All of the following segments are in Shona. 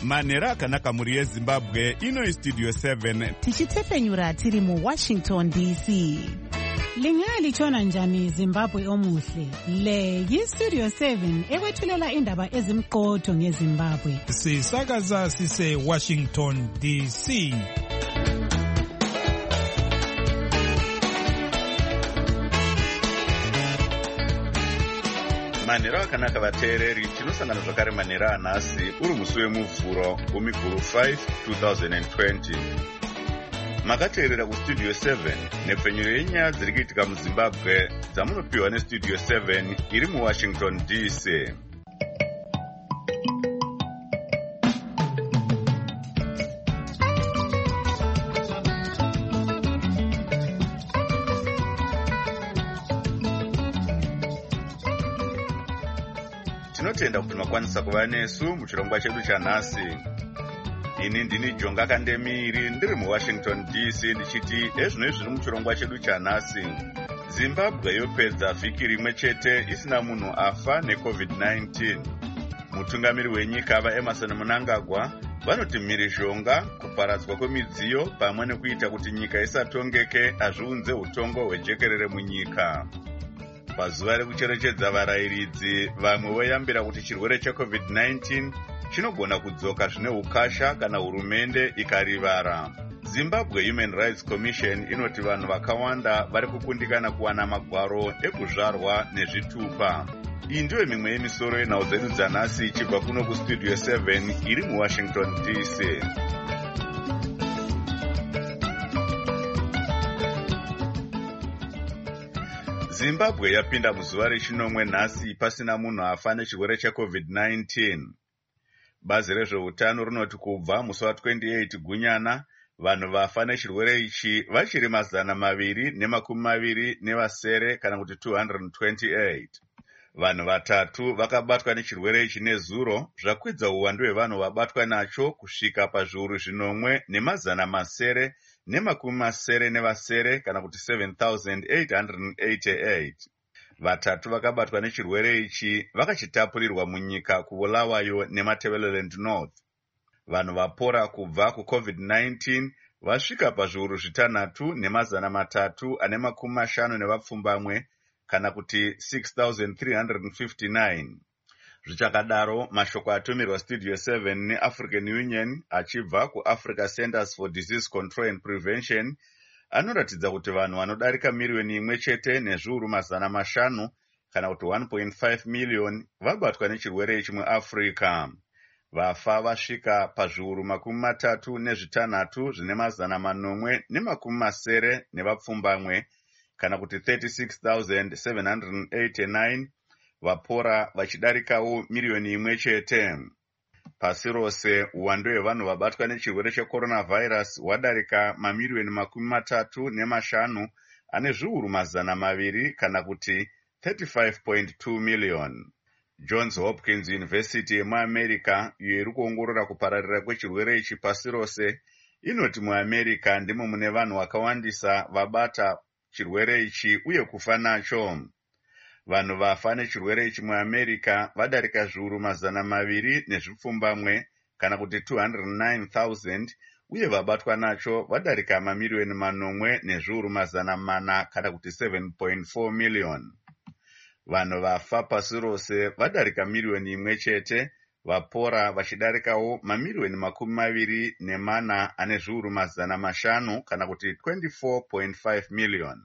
manhero akanaka mhuri yezimbabwe. Ino Studio 7 tichitepfenyura tiri muWashington DC. Lingalitshona njani Zimbabwe omuhle? Le yiStudio 7 ekwethulela indaba ezimqotho ngeZimbabwe. Sisakaza sise Washington DC. manhero akanaka vateereri, tinosangana zvakare manhero anhasi uri musi wemuvhuro wemiguru 5 2020. Makateerera kuStudio 7 nepfenyuro yenyaya dziri kuitika muZimbabwe dzamunopiwa neStudio 7 iri muWashington DC. Tinotenda kuti makwanisa kuva nesu muchirongwa chedu chanhasi. Ini ndini Jonga Kandemiri ndiri muWashington DC ndichiti ezvino zviri muchirongwa chedu chanhasi. Zimbabwe yopedza vhiki rimwe chete isina munhu afa neCovid-19. Mutungamiri wenyika vaEmmerson Mnangagwa vanoti mhirizhonga, kuparadzwa kwemidziyo pamwe nekuita kuti nyika isatongeke hazviunze utongo hwejekerere munyika. Pazuva rekucherechedza varayiridzi, vamwe voyambira kuti chirwere cheCovid-19 chinogona kudzoka zvine ukasha kana hurumende ikarivara. Zimbabwe Human Rights Commission inoti vanhu vakawanda vari kukundikana kuwana magwaro ekuzvarwa nezvitupa. Iyi ndiyo mimwe yemisoro yenhau dzedu dzanhasi ichibva kuno kuStudio 7 iri muWashington DC. Zimbabwe yapinda muzuva rechinomwe nhasi pasina munhu afa nechirwere cheCovid-19. Bazi rezveutano rinoti kubva musi wa28 Gunyana, vanhu vafa nechirwere ichi vachiri 227 kana kuti 228. Vanhu vatatu vakabatwa nechirwere ichi nezuro, zvakwidza uwandu hwevanhu vabatwa nacho kusvika pazviuru 1,970 kana kuti 7,888. Vatatu vakabatwa nechirwere ichi vakachitapurirwa munyika kuBulawayo neMatabeleland North. Vanhu vapora kubva kuCovid-19 vasvika pazviuru 6,350 kana kuti 6,359. Zvichakadaro, mashoko atumirwa Studio 7 neAfrican Union achibva kuAfrica Centers for Disease Control and Prevention anoratidza kuti vanhu vanodarika miriyoni imwe chete nezviuru 500 kana kuti 1.5 million vabatwa nechirwere ichi muAfrica. Vafa vasvika pazviuru 36 zvine 970 kana kuti 36,789, vapora vachidarikawo miriyoni imwe chete. Pasi rose, uwandu hwevanhu vabatwa nechirwere checoronavirus hwadarika mamiriyoni 35 ane zviuru 200 kana kuti 35.2 million. Johns Hopkins University yemuAmerica, iyo iri kuongorora kupararira kwechirwere ichi pasi rose, inoti muAmerica ndimo mune vanhu vakawandisa vabata chirwere ichi uye kufa nacho. Vanhu vafa nechirwere ichi muAmerica vadarika zviuru 200 kana kuti 209,000 uye vabatwa nacho vadarika mamiriyoni 9 nezviuru 400 kana kuti 7.4 million. Vanhu vafa pasi rose vadarika miriyoni imwe chete, vapora vachidarikawo mamiriyoni 24 ane zviuru 500 kana kuti 24.5 million.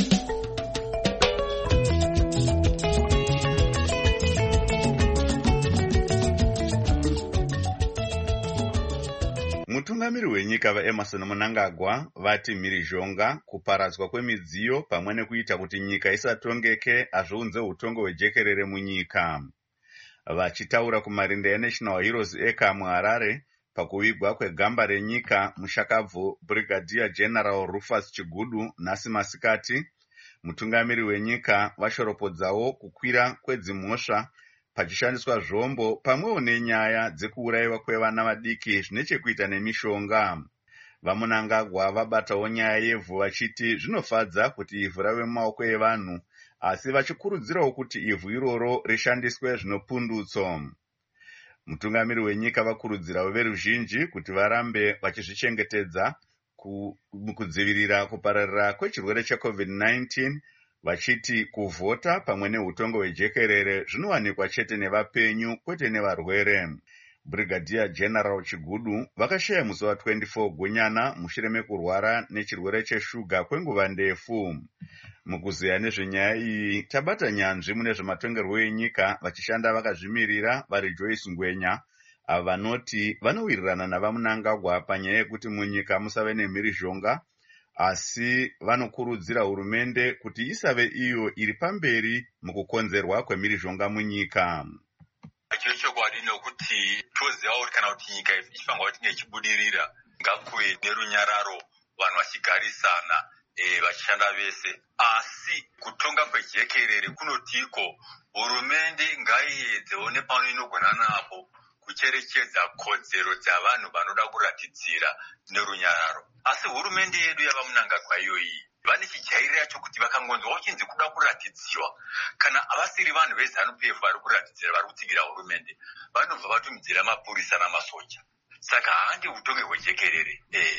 Mutungamiri wenyika vaEmmerson Mnangagwa vati mhirizhonga, kuparadzwa kwemidziyo pamwe nekuita kuti nyika isatongeke hazviunze utongo hwejekerere munyika. Vachitaura kumarinda eNational Heroes Acre muHarare pakuvigwa kwegamba renyika mushakabvu Brigadier General Rufus Chigudu nhasi masikati, mutungamiri wenyika vashoropodzawo kukwira kwedzimhosva pachishandiswa zvombo pamwewo nenyaya dzekuurayiwa kwevana vadiki zvine chekuita nemishonga. VaMnangagwa vabatawo nyaya yevhu vachiti zvinofadza kuti ivhu rave mumaoko evanhu, asi vachikurudzirawo kuti ivhu iroro rishandiswe zvinopundutso. Mutungamiri wenyika vakurudzirawo veruzhinji kuti varambe vachizvichengetedza kudzivirira kupararira kwechirwere cheCovid-19, vachiti kuvhota pamwe neutongo hwejekerere zvinowanikwa chete nevapenyu kwete nevarwere. Brigadier General Chigudu vakashaya musi wa24 Gunyana mushure mekurwara nechirwere cheshuga kwenguva ndefu. Mukuziya nezvenyaya iyi tabata nyanzvi mune zvematongerwo enyika vachishanda vakazvimirira vari Joyce Ngwenya, ava vanoti vanowirirana navaMnangagwa panyaya yekuti munyika musave nemhirizhonga, asi vanokurudzira hurumende kuti isave iyo iri pamberi mukukonzerwa kwemhirizhonga munyika. Chokwadi nokuti tozivawo kana kuti nyika ichifanga kuti ichibudirira ngakuve nerunyararo vanhu vachigarisana vachishanda vese, asi kutonga kwejekerere kunotiko hurumende ngaiedzewo nepano inogona napo kucherechedza kodzero dzavanhu vanoda kuratidzira nerunyararo. Asi hurumende yedu yavaMnangagwa iyoyi vane chijairira chokuti vakangonzwawo chinzi kuda kuratidziwa, kana avasiri vanhu veZANU-PF vari kuratidzira vari kutsigira hurumende, vanobva vatumidzira mapurisa namasoja. Saka handi utonge hwejekerere.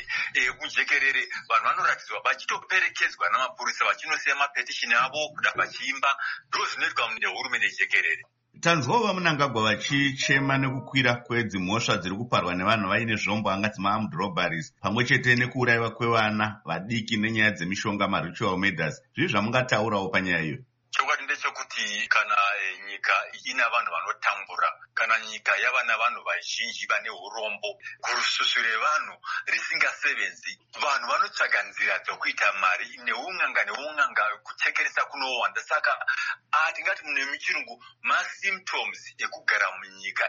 Kujekerere vanhu vanoratidzwa vachitoperekedzwa namapurisa vachinosiya mapetishini avo kuda vachiimba, ndo zvinoitwa nehurumende jekerere. Tanzwawo vaMnangagwa vachichema nekukwira kwedzimhosva dziri kuparwa nevanhu vaine zvombo angati ma-armed robberies pamwe chete nekuurayiwa kwevana vadiki nenyaya dzemishonga ma-ritual murders. Zvizvi zvamungataurawo panyaya iyo? Chokwadi ndechekuti kana nyika ina vanhu vanotambura, kana nyika yava navanhu vazhinji vane urombo, gurususu revanhu risingasevenzi, vanhu vanotsvaga nzira dzokuita mari neun'anga kuchekeresa kunowanda. Saka tingati nemuchirungu ma-symptoms ekugara munyika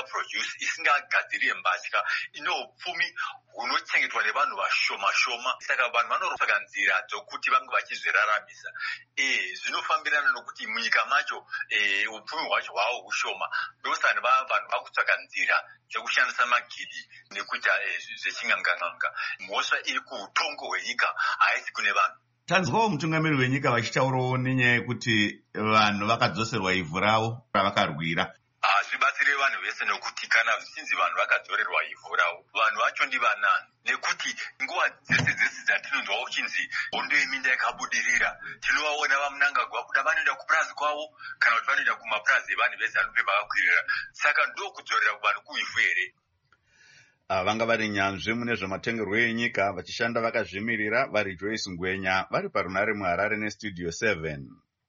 isingagadziri mbatya, ine upfumi hunochengetwa nevanhu vashoma. Saka vanhu vanotsvaga nzira dzokuti vange vachizviraramisa. Zvinofambirana nokuti munyika macho upfumi hwacho hwavo hushoma, ndosani vanhu vakutsvaga nzira dzekushandisa magidi nekuita zvechinganganga. Mhosva iri kuutongo hwenyika haisi kune vanhu. Tanzwawo mutungamiri wenyika vachitaurawo nenyaya yekuti vanhu vakadzoserwa ivhu ravo ravakarwira. Hazvibatsire vanhu vese, nokuti kana zvichinzi vanhu vakadzorerwa ivhu ravo, vanhu vacho ndivanani? Nekuti nguva dzese dzatinonzwa uchinzi hondo yeminda yakabudirira, tinovaona vaMnangagwa kuda vanoenda kupurazi kwavo kana kuti vanoenda kumapurazi evanhu veZANU-PF vakakwirira. Saka ndokudzorera vanhu kuivhu here? Vanga vari nyanzvi mune zvematongerwo enyika vachishanda vakazvimirira vari Joyce Ngwenya vari parunare muHarare neStudio 7.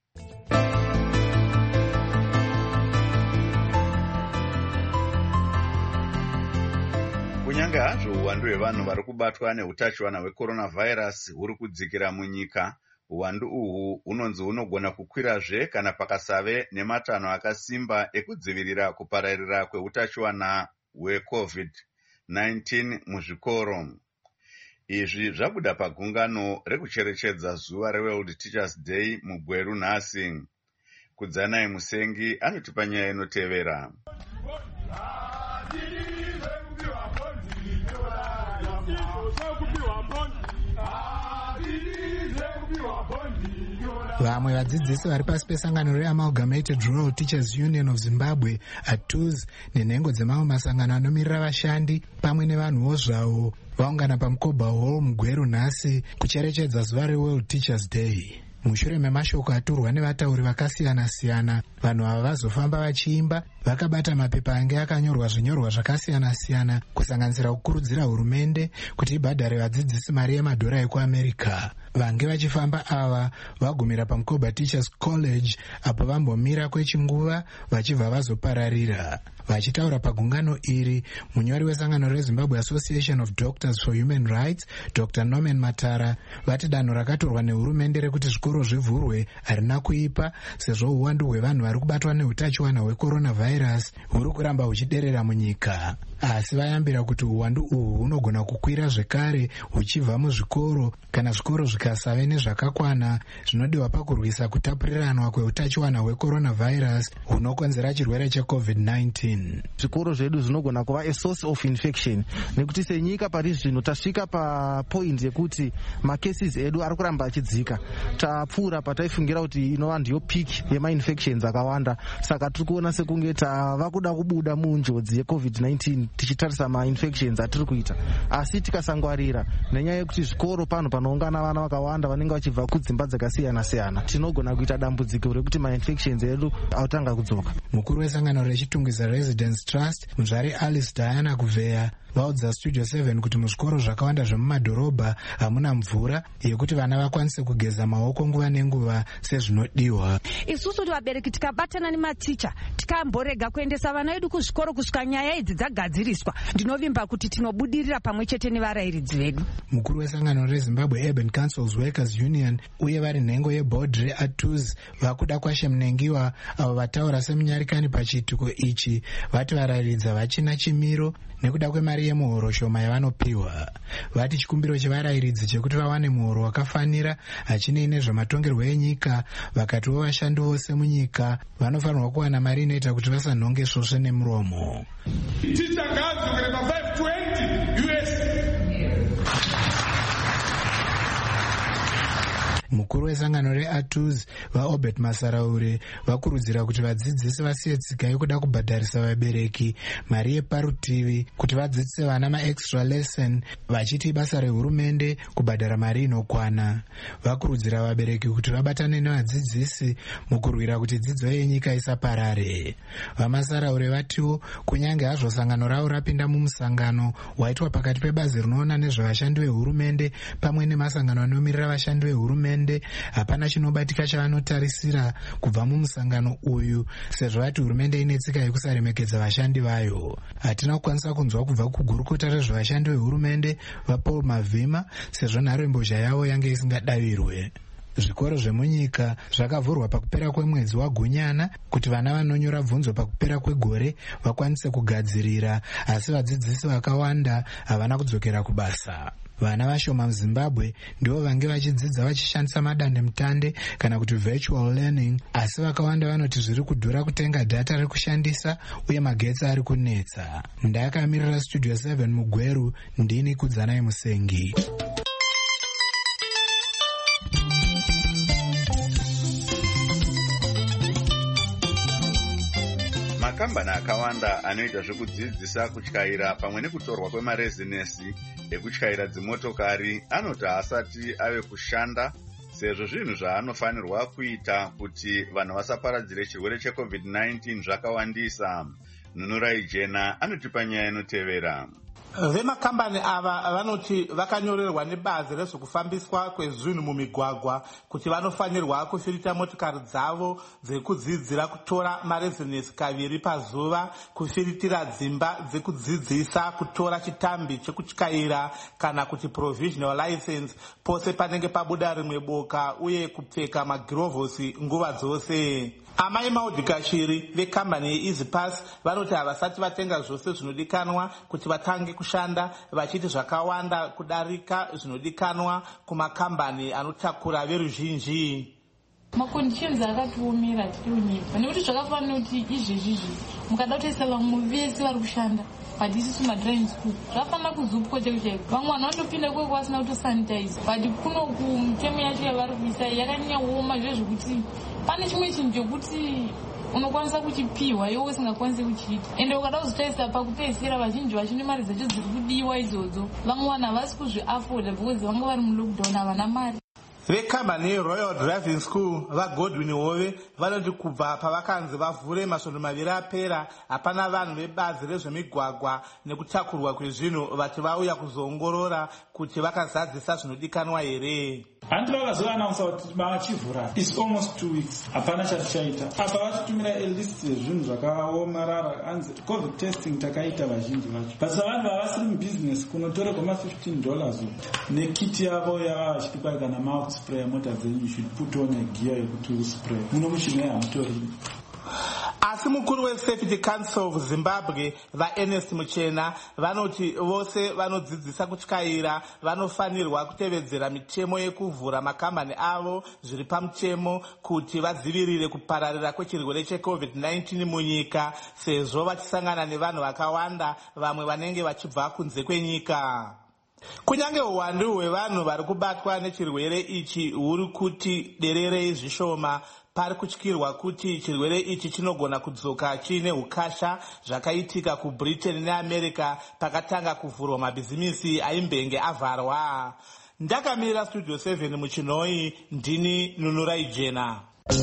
Kunyange hazvo uwandu hwevanhu vari kubatwa neutachiwana hwecoronavirus huri kudzikira munyika, uwandu uhwu hunonzi hunogona kukwirazve kana pakasave nematanho akasimba ekudzivirira kupararira kweutachiwana hweCovid-19 muzvikoro. Izvi zvabuda pagungano rekucherechedza zuva reWorld Teachers Day muGweru nhasi. Kudzanai Musengi anotipa nyaya inotevera. Vamwe vadzidzisi vari pasi pesangano reAmalgamated Rural Teachers Union of Zimbabwe ATUZ nenhengo dzemamwe masangano anomirira vashandi pamwe nevanhuwo zvavo vaungana paMukoba Hall muGweru nhasi kucherechedza zuva reWorld Teachers Day. Mushure memashoko aturwa nevatauri vakasiyana-siyana, vanhu ava vazofamba vachiimba vakabata mapepa ange akanyorwa zvinyorwa zvakasiyana-siyana kusanganisira kukurudzira hurumende kuti ibhadhare vadzidzisi mari yemadhora ekuAmerica. Vange vachifamba ava vagumira paMukoba Teachers College apo vambomira kwechinguva vachibva vazopararira. Vachitaura pagungano iri, munyori wesangano reZimbabwe Association of Doctors for Human Rights, Dr. Norman Matara, vati danho rakatorwa nehurumende rekuti zvikoro zvivhurwe harina kuipa, sezvo uwandu hwevanhu vari kubatwa neutachiwana hwecoronavirus huri kuramba huchiderera munyika. asi vayambira kuti uwandu uhwu hunogona kukwira zvekare huchibva muzvikoro kana zvikoro zvikasave nezvakakwana zvinodiwa pakurwisa kutapuriranwa kweutachiwana hwecoronavirus hunokonzera chirwere cheCovid-19. Zvikoro zvedu zvinogona kuva a source of infection nekuti senyika pari zvino tasvika papoint yekuti macases edu ari kuramba achidzika. Tapfuura pataifungira kuti inova ndiyo peak yemainfections akawanda, saka tiri kuona sekunge tava kuda kubuda munjodzi yeCovid-19 tichitarisa mainfections atiri kuita. Asi tikasangwarira nenyaya yekuti zvikoro pano panoungana vana vakawanda vanenge vachibva kudzimba dzakasiyana siyana, tinogona kuita dambudziko rekuti mainfections edu autanga kudzoka. Mukuru wesangano rechitungwiza Residence Trust, Muzvari Alice Diana Kuveya, vaudza Studio 7 kuti muzvikoro zvakawanda zvemumadhorobha hamuna mvura yekuti vana vakwanise kugeza maoko nguva nenguva sezvinodiwa. Isusu kuti vabereki tikabatana nematicha tikamborega kuendesa vana vedu kuzvikoro kusvika nyaya idzi dzagadziriswa, ndinovimba kuti tinobudirira pamwe chete nevarairidzi vedu. Mukuru wesangano reZimbabwe Urban Councils Workers Union uye vari nhengo yeboard reATUZ vakuda Kwashe Mnengiwa avo vataura semunyarikani pachiitiko ichi vati varairidza vachina chimiro nekuda kwemari yemuhoro shoma yavanopiwa. Vati chikumbiro chevarairidzi chekuti vawane muhoro wakafanira hachinei nezvematongerwo enyika, vakatiwo vashandi vose munyika vanofanirwa kuwana mari inoita kuti vasanhonge svosve nemuromo. Mukuru wesangano reATUZ vaObert Masaraure vakurudzira kuti vadzidzisi vasiye tsika yekuda kubhadharisa vabereki mari yeparutivi kuti vadzidzise vana maextra lesson, vachiti basa rehurumende kubhadhara mari inokwana. Vakurudzira vabereki kuti vabatane nevadzidzisi mukurwira kuti dzidzo yenyika isaparare. VaMasaraure vatiwo kunyange hazvo sangano ravo rapinda mumusangano waitwa pakati pebazi rinoona nezvevashandi vehurumende pamwe nemasangano anomirira vashandi vehurumende, hapana chinobatika chavanotarisira kubva mumusangano uyu sezvo vati hurumende ine tsika yekusaremekedza vashandi vayo. Hatina kukwanisa kunzwa kubva kugurukota rezvevashandi vehurumende vaPaul Mavhima sezvo nharembozha yavo yange isingadavirwe. Zvikoro zvemunyika zvakavhurwa pakupera kwemwedzi waGunyana kuti vana vanonyora bvunzo pakupera kwegore vakwanise kugadzirira, asi vadzidzisi vakawanda havana kudzokera kubasa. Vana vashoma muZimbabwe ndivo vange vachidzidza vachishandisa madandemutande kana kuti virtual learning, asi vakawanda vanoti zviri kudhura kutenga data rekushandisa uye magetsi ari kunetsa. Ndakamirira Studio 7 muGweru, ndini Kudzanai Musengi. Makambani akawanda anoita zvekudzidzisa kutyaira pamwe nekutorwa kwemarezinesi ekutyaira dzimotokari anoti asati ave kushanda sezvo zvinhu zvaanofanirwa kuita kuti vanhu vasaparadzire chirwere cheCovid-19 zvakawandisa. Nunurai Jena anotipa nyaya inotevera. Vemakambani ava vanoti vakanyorerwa nebazi rezvekufambiswa kwezvinhu mumigwagwa kuti vanofanirwa kufirita motokari dzavo dzekudzidzira kutora marezinesi kaviri pazuva, kufiritira dzimba dzekudzidzisa, kutora chitambi chekutyaira kana kuti provisional license pose panenge pabuda rimwe boka, uye kupfeka magirovhosi nguva dzose. Amai Maudikashiri vekambani yeEasyPass vanoti havasati vatenga zvose zvinodikanwa kuti vatange kushanda, vachiti zvakawanda kudarika zvinodikanwa kumakambani anotakura veruzhinji. Maconditions akatiomera tiri munyika nekuti zvakafanira kuti izvezvi mukada kutoisa vamwe vese vari kushanda but isusu madriving school zvakafanira kuzupwa chaiko. Vamwe vanhu vanotopinda kweko vasina kutosanitize, but kuno kumitemo yacho yavari kuisa yakanyanyaoma zvezvekuti pane chimwe chinhu chokuti unokwanisa kuchipiwa iwe usingakwanisi kuchiita, ende ukada kuzotaisa pakupedzisira vazhinji vachine mari dzacho dziri kudiwa idzodzo. Vamwe vanhu havasi kuzviafoda because vanga vari mulockdown havana mari. Vekambani yeRoyal Driving School vaGodwin Hove vanoti kubva pavakanzi vavhure masvondo maviri apera hapana vanhu vebazi rezvemigwagwa nekutakurwa kwezvinhu vati vauya kuzoongorora kuti vakazadzisa zvinodikanwa here. Handi vakazoannounce kuti vachivhura is almost 2 weeks hapana chatichaita. Apa vachitumira list yezvinhu zvakaomarara anzi covid testing takaita vazhinji vacho, but savanhu vavasiri mubusiness kunotorerwa $15 nekiti yavo yava vachitikwai kana mouth spray mota dzenyu you should put on a gear yekuti uspray muno muchine hamutori. Asi mukuru weSafety Council of Zimbabwe vaErnest Muchena vanoti vose vanodzidzisa kutyaira vanofanirwa kutevedzera mitemo yekuvhura makambani avo zviri pamutemo kuti vadzivirire kupararira kwechirwere cheCovid-19 munyika, sezvo vachisangana nevanhu vakawanda, vamwe vanenge vachibva kunze kwenyika. Kunyange uwandu hwevanhu vari kubatwa nechirwere ichi huri kuti dererei zvishoma, pari kutyirwa kuti chirwere ichi chinogona kudzoka chiine ukasha zvakaitika kuBritain neAmerica pakatanga kuvhurwa mabhizimisi aimbenge avharwa. Ndakamirira Studio 7 muChinoi, ndini Nunurai Jena.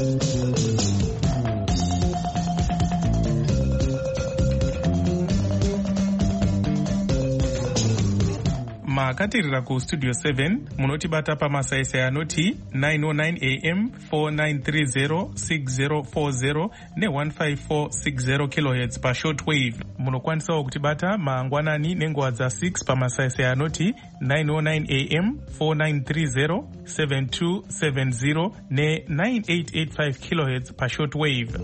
makatirira kustudio 7 munotibata pamasaisai anoti 909 am 4930 6040 ne15460 kHz pashortwave. Munokwanisawo kutibata mangwanani nenguva dza6 pamasaisai anoti 909 am 4930 7270 ne9885 kHz pashortwave.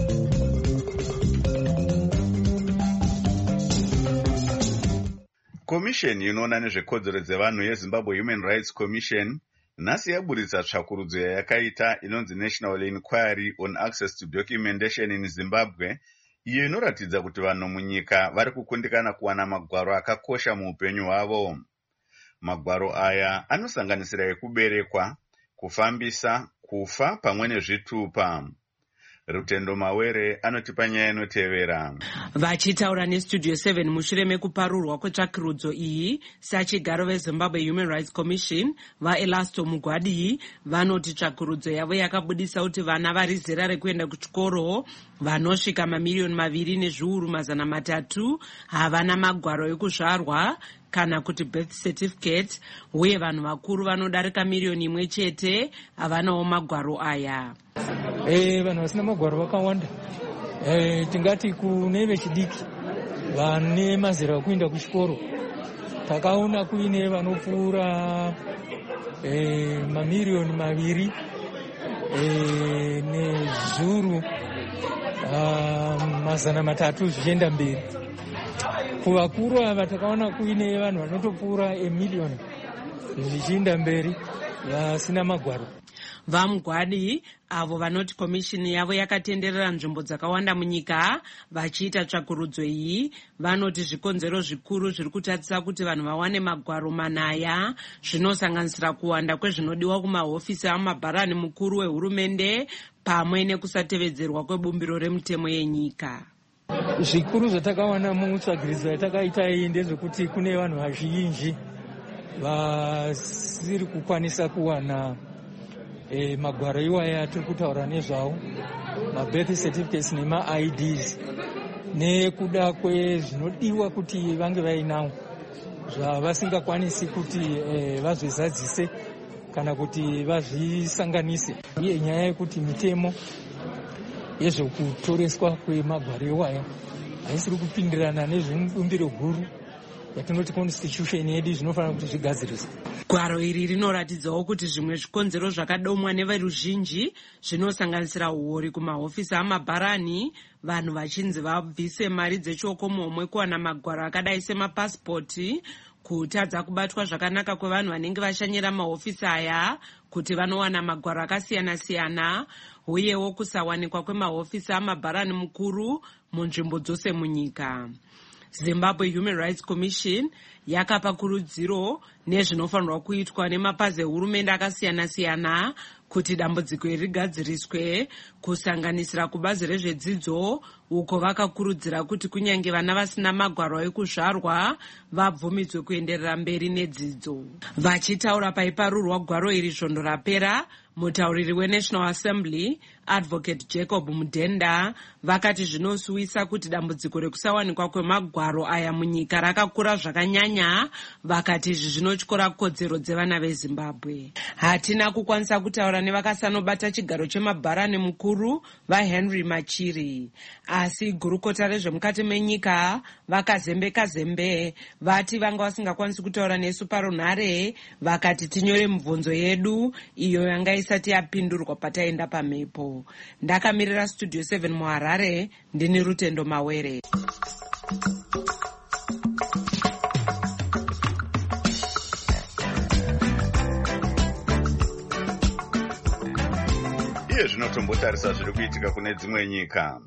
Komisheni inoona nezvekodzero dzevanhu yeZimbabwe Human Rights Commission nhasi yaburitsa tsvakurudzo yakaita inonzi National Inquiry on Access to Documentation in Zimbabwe, iyo inoratidza kuti vanhu munyika vari kukundikana kuwana magwaro akakosha muupenyu hwavo. Magwaro aya anosanganisira ekuberekwa, kufambisa, kufa pamwe nezvitupa. Rutendo Mawere anotipa nyaya inotevera. Vachitaura neStudio 7 mushure mekuparurwa kwetsvakurudzo iyi, sachigaro veZimbabwe Human Rights Commission vaElasto Mugwadi vanoti tsvakurudzo yavo yakabudisa kuti vana vari zera rekuenda kuchikoro vanosvika 2,200,000 havana magwaro ekuzvarwa kana kuti birth certificate, uye vanhu vakuru vanodarika 1,000,000 chete havanawo magwaro aya. Vanhu vasina magwaro vakawanda. Tingati kune vechidiki vane mazera okuenda kuchikoro takaona kuine vanopfuura 2,000,000 nezuru 300 zvichienda mberi. Kuvakuru ava takaona kuine vanhu vanotopfuura 1,000,000 zvichienda mberi vasina magwaro. Vamugwadi avo vanoti komishini yavo yakatenderera nzvimbo dzakawanda munyika vachiita tsvakurudzo iyi, vanoti zvikonzero zvikuru zviri kutadzisa kuti vanhu vawane magwaro manaya zvinosanganisira kuwanda kwezvinodiwa kumahofisi amabharani mukuru wehurumende pamwe nekusatevedzerwa kwebumbiro remutemo yenyika. Zvikuru zvatakawana mutsvagiridzo yatakaita iyi ndezvekuti kune vanhu vazhinji vasiri kukwanisa kuwana magwaro iwaya atiri kutaura nezvawo, mabirth certificates nemaIDs, nekuda kwezvinodiwa kuti vange vainawo zvavasingakwanisi kuti vazvizadzise kana kuti vazvisanganise. Uye nyaya yekuti mitemo yezvokutoreswa kwemagwaro iwaya haisiri kupindirana nezvemubumbiro guru yatinoti constitution yedu zvinofanira kuti zvigadziriswe. Gwaro iri rinoratidzawo kuti zvimwe zvikonzero zvakadomwa neveruzhinji zvinosanganisira uori kumahofisi amabharani, vanhu vachinzi vabvise mari dzechokomomwe kuwana magwaro akadai semapasipoti, kutadza kubatwa zvakanaka kwevanhu vanenge vashanyira mahofisi aya kuti vanowana magwaro akasiyana-siyana, uyewo kusawanikwa kwemahofisi amabharani mukuru munzvimbo dzose munyika. Zimbabwe Human Rights Commission yakapa kurudziro nezvinofanirwa kuitwa nemapazi ehurumende akasiyana-siyana kuti dambudziko iri rigadziriswe, kusanganisira kubazi rezvedzidzo, uko vakakurudzira kuti kunyange vana vasina magwaro ekuzvarwa vabvumidzwe kuenderera mberi nedzidzo. Vachitaura paiparurwa gwaro iri svondo rapera, mutauriri weNational Assembly Advocate Jacob Mudenda vakati zvinosuwisa kuti dambudziko rekusawanikwa kwemagwaro aya munyika rakakura zvakanyanya vakanyanya vakati izvi zvinotyora kodzero dzevana vezimbabwe. Hatina kukwanisa kutaura nevakasanobata chigaro chemabharani mukuru vaHenry Machiri, asi gurukota rezvemukati menyika vakazembe vati vanga vasingakwanisi kutaura nesu parunhare, vakati tinyore mibvunzo yedu iyo yanga isati yapindurwa pataenda pamhepo. Ndakamirira Studio 7 muHarare, ndini Rutendo Mawere. Iye zvinotombotarisa zviri kuitika kune dzimwe nyika.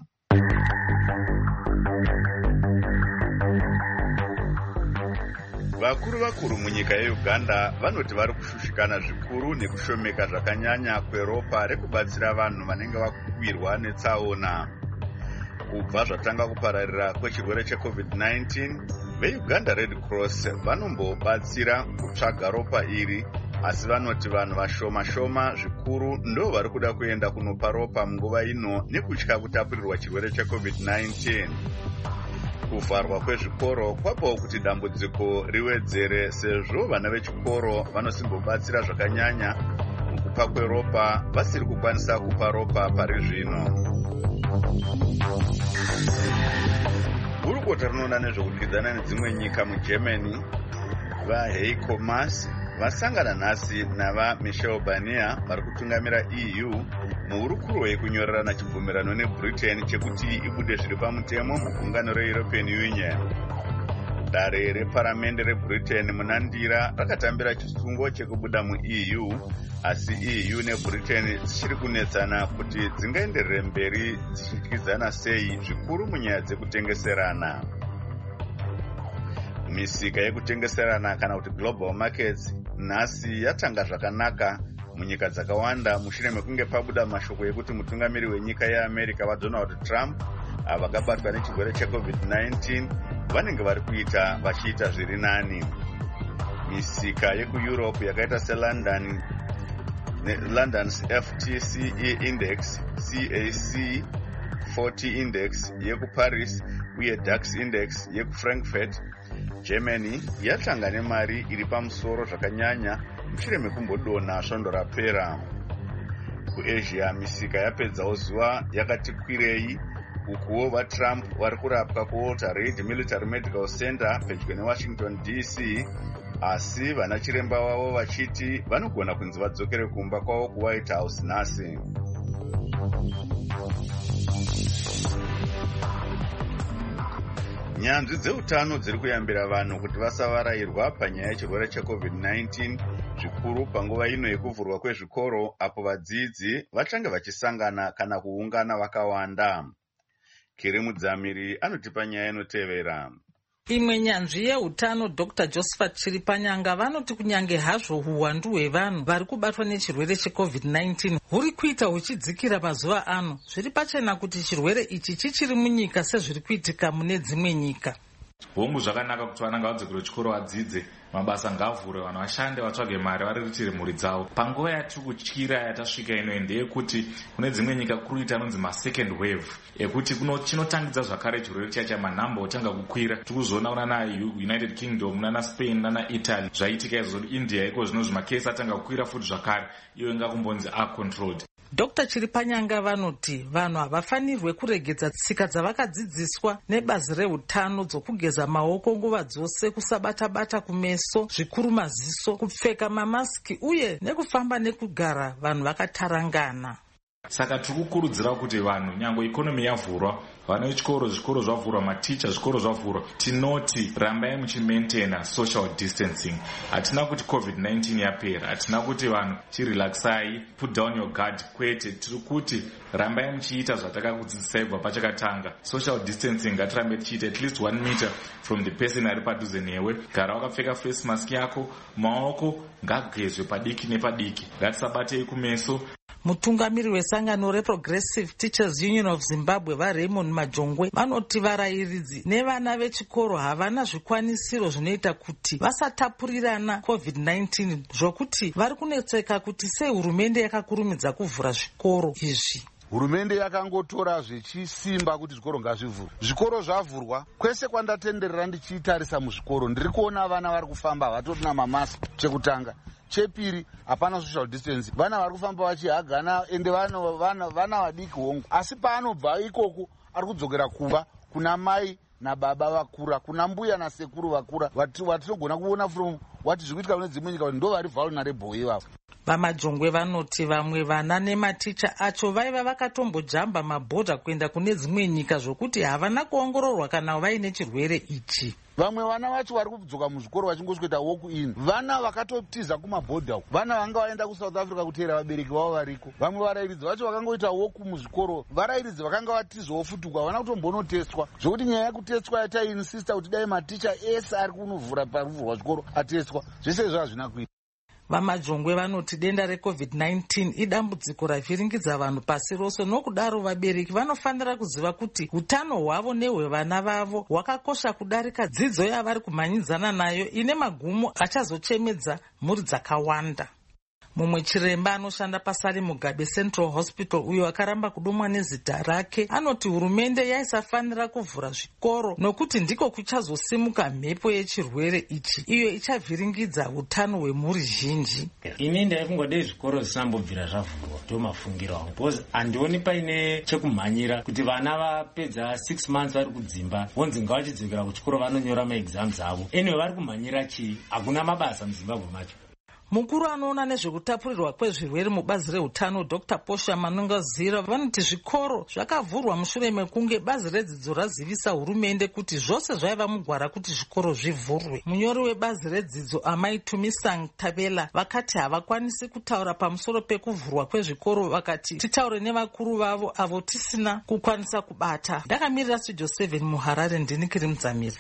Vakuru munyika yeUganda vanoti vari kushushikana zvikuru nekushomeka zvakanyanya kweropa rekubatsira vanhu vanenge vakuwirwa netsaona. Kubva zvatanga kupararira kwechirwere cheCovid-19, veUganda Red Cross vanombobatsira kutsvaga ropa iri, asi vanoti vanhu vashoma zvikuru ndo vari kuda kuenda kunopa ropa munguva ino nekutya kutapurirwa chirwere cheCovid-19. Kuvharwa kwezvikoro kwapawo kuti dambudziko riwedzere, sezvo vana vechikoro vanosimbobatsira zvakanyanya mukupa kweropa vasiri kukwanisa kupa ropa pari zvino. Gurukota rinoona nezvokudyidzana nedzimwe nyika muGermany vaHeiko-Maas vasangana nhasi navaMichel Barnier vari kutungamira EU muhurukuro yekunyorerana chibvumirano neBritain chekuti ibude zviri pamutemo mugungano reEuropean Union. Dare reparamende reBritain munandira rakatambira chisungo chekubuda muEU, asi EU neBritain dzichiri kunetsana kuti dzingaenderere mberi dzichidyidzana sei, zvikuru munyaya dzekutengeserana. Misika yekutengeserana kana kuti global markets nhasi yatanga zvakanaka munyika dzakawanda mushure mekunge pabuda mashoko ekuti mutungamiri wenyika yeAmerica vaDonald Trump vakabatwa nechirwere cheCovid-19 vanenge vari kuita vachiita zviri nani. Misika yekuEurope yakaita seLondon's FTSE Index, CAC 40 Index yekuParis uye DAX Index yekuFrankfurt Germany yatanga nemari iri pamusoro zvakanyanya mushure mekumbodonha svondo rapera. KuAsia misika yapedzawo zuva yakati kwirei, ukuwo vaTrump vari kurapwa kuWalter Reed Military Medical Center pedyo neWashington DC, asi vana chiremba wavo vachiti vanogona kunzi vadzokere kumba kwavo kuWhite House nhasi. Nyanzvi dzeutano dziri kuyambira vanhu kuti vasavarayirwa panyaya yechirwere cheCovid-19, zvikuru panguva ino yekuvhurwa kwezvikoro apo vadzidzi vachange vachisangana kana kuungana vakawanda. Kiri Mudzamiri anotipa nyaya inotevera. Imwe nyanzvi yeutano Dr. Josephat Chiripanyanga vanoti kunyange hazvo uwandu hwevanhu vari kubatwa nechirwere cheCovid-19 huri kuita huchidzikira mazuva ano, zviri pachena kuti chirwere ichi chichiri munyika sezviri kuitika mune dzimwe nyika. Hongu zvakanaka kuti vana ngavadzokere kuchikoro vadzidze, mabasa ngavhure, vanhu vashande vatsvage mari variritire mhuri dzavo. Panguva yatiri kutyira yatasvika ino ndeyekuti kune dzimwe nyika kuruita anonzi masecond wave ekuti chinotangidza zvakare chirwere chacha manhamba otanga kukwira. Tikuzoona unana United Kingdom, unana Spain, unana Italy zvaitika izvo. India iko zvino makesi atanga kukwira futi zvakare, iyo ingakumbonzi controlled. Dr. Chiripanyanga vanoti vanhu havafanirwe kuregedza tsika dzavakadzidziswa nebazi reutano dzokugeza maoko nguva dzose, kusabata-bata kumeso, zvikuru maziso, kupfeka mamasiki uye nekufamba nekugara vanhu vakatarangana. Saka tikukurudzira kuti vanhu nyange ikonomi yavhurwa, vana vechikoro zvikoro zvavhurwa, maticha zvikoro zvavhurwa, tinoti rambai muchimaintaina social distancing. Hatina kuti COVID-19 yapera, hatina kuti vanhu chirelaxai, put down your guard, kwete. Tiri kuti rambai muchiita zvatakakudzidzisai kubva pachakatanga. Social distancing ngatirambe tichiita at least 1 meter from the person ari padhuze newe. Gara wakapfeka face mask yako, maoko ngagezwe padiki nepadiki, ngatisabatei kumeso. Mutungamiri wesangano reProgressive Teachers Union of Zimbabwe vaRaymond Majongwe vanoti varayiridzi nevana vechikoro havana zvikwanisiro zvinoita kuti vasatapurirana COVID-19, zvokuti vari kunetseka kuti sei hurumende yakakurumidza kuvhura zvikoro izvi. hurumende yakangotora zvechisimba kuti zvikoro ngazvivhurwe. Zvikoro zvavhurwa, kwese kwandatenderera ndichitarisa muzvikoro ndiri kuona vana vari kufamba havatorina mamask. Chekutanga, chepiri hapana social distance, vana vari kufamba vachihagana, ende vana vadiki hongu. Asi paanobva ikoko ari kudzokera kuva kuna mai nababa vakura, kuna mbuya nasekuru vakura, vatinogona kuona from wati zviri kuitika kune dzimwe nyika ndo vari vulnerable ivavo. Vamajongwe vanoti vamwe vana nematicha acho vaiva vakatombojamba mabhodha kuenda kune dzimwe nyika zvokuti havana kuongororwa kana vaine chirwere ichi. Vamwe vana vacho vari kudzoka muzvikoro vachingosvika walk in, vana vakatotiza kumabhodha uku, vana vanga vaenda kuSouth Africa kuteera vabereki vavo variko. Vamwe varairidzi vacho vakangoita walk muzvikoro, varairidzi vakanga vatizawo futukwa havana kutombonotestwa, zvokuti nyaya yekutestwa yataiinsista kuti dai maticha ese ari kunovhura paruvhurwa zvikoro atestwa, zvese izvo hazvina kuita. Vamajongwe vanoti denda reCovid-19 idambudziko ravhiringidza vanhu pasi rose, nokudaro vabereki vanofanira kuziva kuti utano hwavo nehwevana vavo hwakakosha kudarika dzidzo yavari kumhanyidzana nayo ine magumo achazochemedza mhuri dzakawanda. Mumwe chiremba anoshanda paSari Mugabe Central Hospital uyo akaramba kudomwa nezita rake anoti hurumende yaisafanira kuvhura zvikoro nokuti ndiko kuchazosimuka mhepo yechirwere ichi iyo ichavhiringidza utano hwemhuri zhinji. Ini ndaifungwa zvikoro zvisambobvira zvavhurwa ndomafungiro angu, because handioni paine chekumhanyira kuti vana vapedza 6 months vari kudzimba vonzi ngavachidzokera kuchikoro vanonyora maexams avo. Anyway, vari kumhanyira chii? Hakuna mabasa muZimbabwe macho. Mukuru anoona nezvekutapurirwa kwezvirwere mubazi reutano Dr. Posha Manongazira vanoti zvikoro zvakavhurwa mushure mekunge bazi redzidzo razivisa hurumende kuti zvose zvaiva mugwara kuti zvikoro zvivhurwe. Munyori webazi redzidzo Amai Tumisang Tabela vakati havakwanisi kutaura pamusoro pekuvhurwa kwezvikoro, vakati titaure nevakuru vavo avo tisina kukwanisa kubata. Ndakamirira Studio 7 muHarare, ndini Kiri Mudzamiri.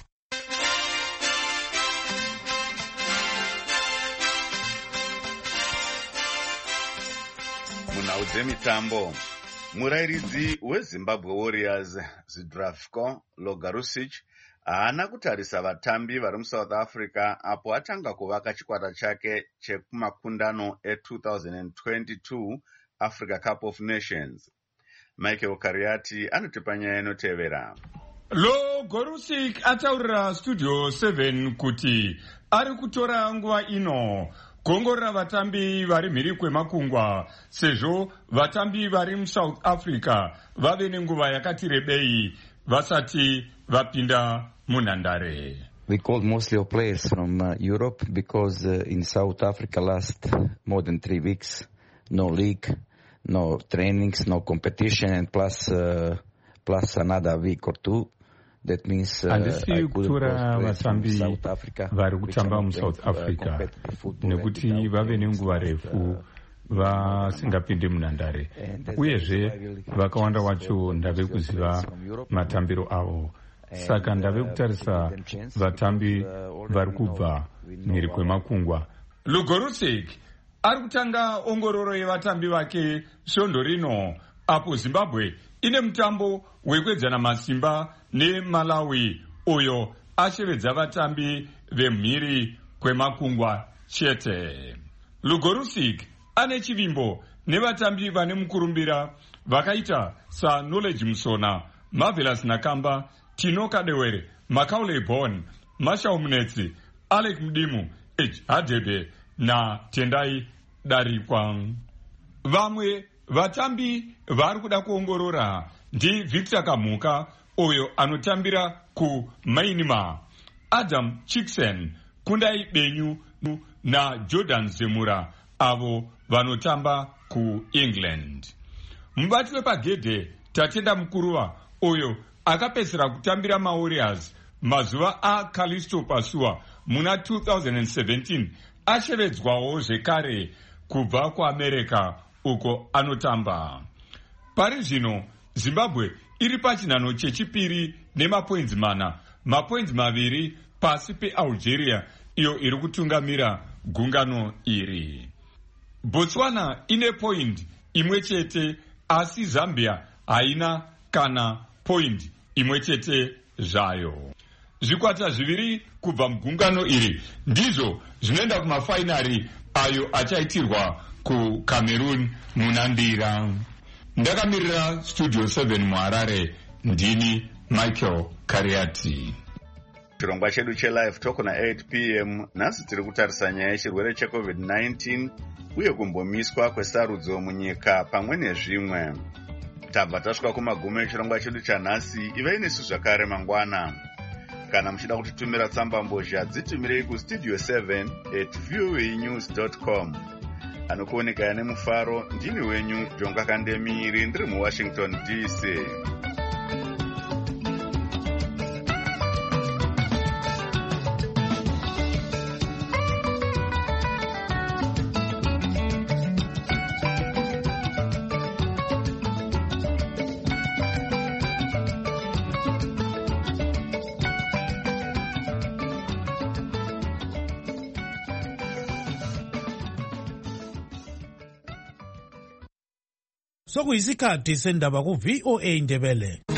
Munhau dzemitambo, murairidzi weZimbabwe Warriors Zdravko Logarusic haana kutarisa vatambi vari muSouth Africa apo atanga kuvaka chikwata chake chekumakundano e2022 Africa Cup of Nations. Michael Kariati anotipa nyaya inotevera. Logarusic ataurira Studio 7 kuti ari kutora nguva ino kuongorora vatambi vari mhiri kwemakungwa sezvo vatambi vari muSouth Africa vave nenguva yakati rebei vasati vapinda munhandare. We called mostly our players from Europe because in South Africa last more than 3 weeks, no league, no trainings, no competition, and plus another week or 2. That means handisi kutora vatambi vari kutamba muSouth Africa nekuti vave nenguva refu vasingapinde munhandare, uyezve vakawanda vacho ndave kuziva matambiro avo, saka ndave kutarisa vatambi vari kubva mhiri kwemakungwa. Logarusic ari kutanga ongororo yevatambi vake svondo rino apo Zimbabwe ine mutambo wekuedzana masimba neMalawi uyo achevedza vatambi vemhiri kwemakungwa chete. Logarusic ane chivimbo nevatambi vane mukurumbira vakaita saKnowledge Musona, Marvelous Nakamba, Tino Kadewere, Makaule Bon, Mashau Munetsi, Alec Mdimu, Hadebe na Tendai Darikwa. Vamwe vatambi vari kuda kuongorora ndi Victor Kamuka uyo anotambira kuMainima, Adam Chicksen, Kundai Benyu na Jordan Zemura avo vanotamba kuEngland. Mubati wepagedhe Tatenda Mukuruva uyo akapedzera kutambira maWarriors mazuva aCallisto Pasua muna 2017 achevedzwawo zvekare kubva kuAmerica uko anotamba. Pari zvino Zimbabwe iri pachinhano chechipiri nemapoints 4, mapoints 2 pasi peAlgeria iyo iri kutungamira gungano iri. Botswana ine point imwe chete asi Zambia haina kana point imwe chete zvayo. Zvikwata zviviri kubva mugungano iri ndizvo zvinoenda kumafainari ayo achaitirwa kuCameroon munandira. ndakamirira studio 7 muharare ndini Michael Kariati. Chirongwa chedu chelive talk na 8 p.m. nhasi tiri kutarisa nyaya yechirwere cheCovid-19 uye kumbomiswa kwesarudzo munyika pamwe nezvimwe. Tabva tasvika kumagumo echirongwa chedu chanhasi. Ivai nesu zvakare mangwana. Kana muchida kutitumira tsamba mbozha dzitumirei kustudio 7@voanews.com. Anokuoneka yane mufaro ndini wenyu Jonga Kandemiri ndiri muWashington DC. Sokuyisikhathi sendaba ku VOA Ndebele.